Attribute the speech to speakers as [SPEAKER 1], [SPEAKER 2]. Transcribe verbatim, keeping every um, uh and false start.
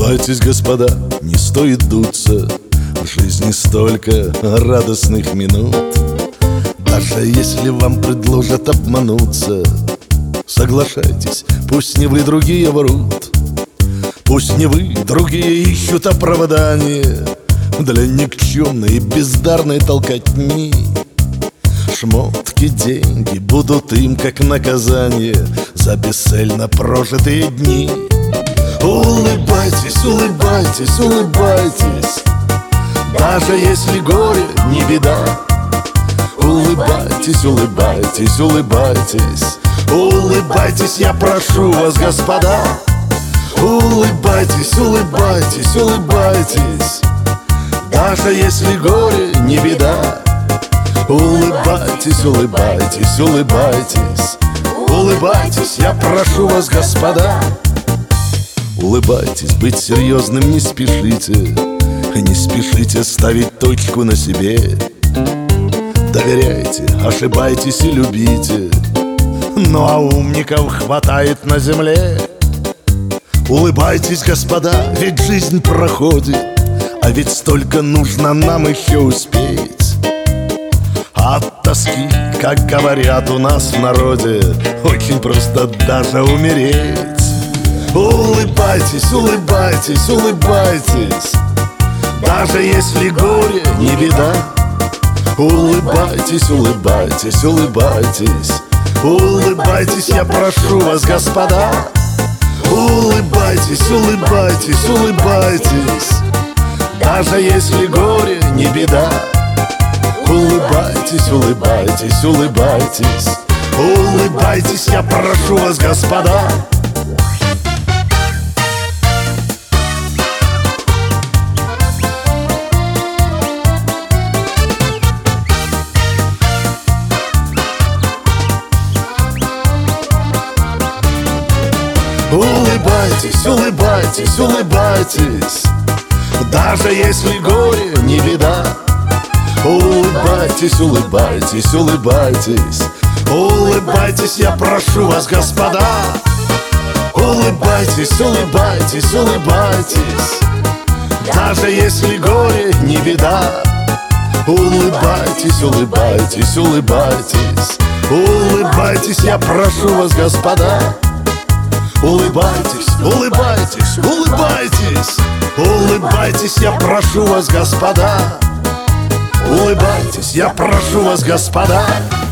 [SPEAKER 1] Улыбайтесь, господа, не стоит дуться, в жизни столько радостных минут. Даже если вам предложат обмануться, соглашайтесь, пусть не вы, другие врут. Пусть не вы, другие ищут оправдания для никчемной и бездарной толкотни. Шмотки, деньги будут им как наказание за бесцельно прожитые дни. Улыбайтесь, улыбайтесь, улыбайтесь, даже если горе не беда. Улыбайтесь, улыбайтесь, улыбайтесь, улыбайтесь, я прошу вас, господа. Улыбайтесь, улыбайтесь, улыбайтесь, даже если горе не беда. Улыбайтесь, улыбайтесь, улыбайтесь, улыбайтесь, я прошу вас, господа. Улыбайтесь, быть серьезным не спешите, не спешите ставить точку на себе. Доверяйте, ошибайтесь и любите, ну а умников хватает на земле. Улыбайтесь, господа, ведь жизнь проходит, а ведь столько нужно нам еще успеть. От тоски, как говорят у нас в народе, очень просто даже умереть. Улыбайтесь, улыбайтесь, улыбайтесь, даже если горе не беда. Улыбайтесь, улыбайтесь, улыбайтесь, улыбайтесь, я прошу вас, господа. Улыбайтесь, улыбайтесь, улыбайтесь, даже если горе не беда. Улыбайтесь, улыбайтесь, улыбайтесь, улыбайтесь, я прошу вас, господа. Улыбайтесь, улыбайтесь, улыбайтесь, даже если горе не беда. Улыбайтесь, улыбайтесь, улыбайтесь, улыбайтесь, я прошу вас, господа. Улыбайтесь, улыбайтесь, улыбайтесь, даже если горе не беда. Улыбайтесь, улыбайтесь, улыбайтесь, улыбайтесь, я прошу вас, господа. Улыбайтесь, улыбайтесь, улыбайтесь, улыбайтесь, я прошу вас, господа. Улыбайтесь, я прошу вас, господа.